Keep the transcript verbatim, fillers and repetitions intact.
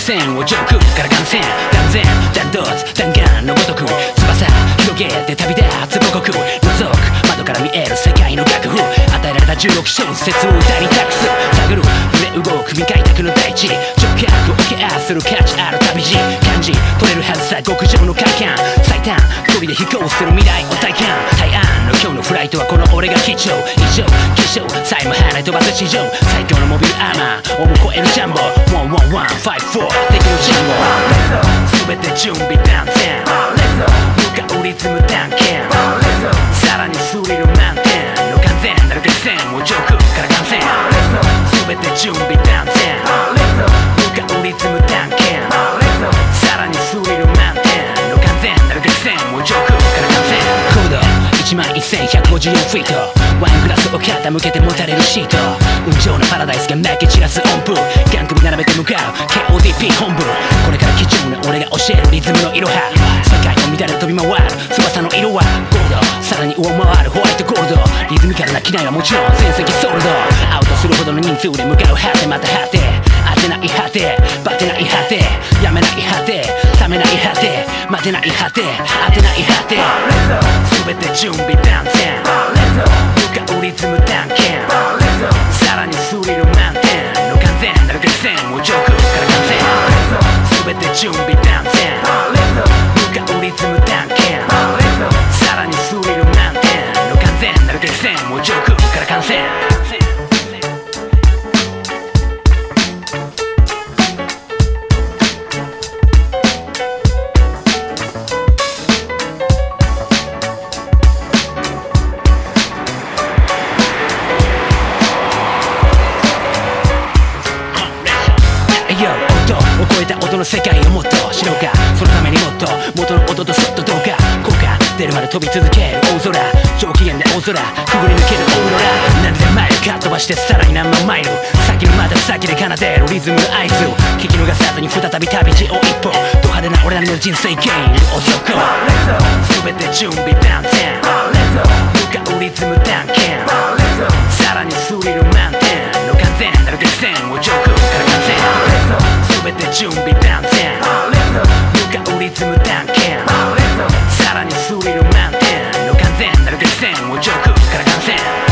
線を上空から観戦断然弾道弾丸のごとく翼広げて旅立つ母国覗く窓から見える世界の楽譜与えられたじゅうろく小節を歌に託す探る揺れ動く未開拓の大地直角をケアする価値ある旅路感じ取れるはずさ極上の快感最短距離で飛行する未来を体感大安の今日のフライトはこの俺が貴重異常希少さえも跳ね飛ばす地上最強のモビルアーマーをも超えるジャンボワンワンワンファイブフォー敵のジャンボ全て準備万全向かうリズム探検さらにスリル満点の完全なる激戦を上空から観戦全て準備万全向かうリズム探検さらにスリル満点の完全なる激戦を上空から観戦高度いちまんせんひゃくごじゅうよんフィートワイングラスを傾けて持たれるシート雲上のパラダイスがめき散らす音符ガン首並べて向かう ケーオーディーピー 本部これから貴重な俺が教えるリズムのいろは世界を乱れ飛び回る翼の色はゴールドさらに上回るホワイトゴールドリズミカルな機内はもちろん全席ソールドアウトするほどの人数で向かう果てまた果て当てない果てバテない果てやめない果て冷めない果て待てない果て当てない果て全て準備万全向かうリズム探検さらにスリル満点の完全なる激戦を上空から観戦全て準備万全向かうリズム探検さらにスリル満点の完全なる激戦を上空から観戦音を超えた音の世界をもっと知ろうかそのためにもっと元の音とそっとどうか効果出るまで飛び続ける大空上機嫌で大空くぐり抜けるオーロラ何千マイルか飛ばしてさらに何万マイル先のまた先で奏でるリズムの合図聞き逃さずに再び旅路を一歩ド派手な俺なりの人生ゲームをそこ全て準備万全向かうリズム探検さらにスリル満点の完全なる激戦を上空から観戦全て準備万全向かうリズム探検さらにスリル満点の完全なる激戦を上空から観戦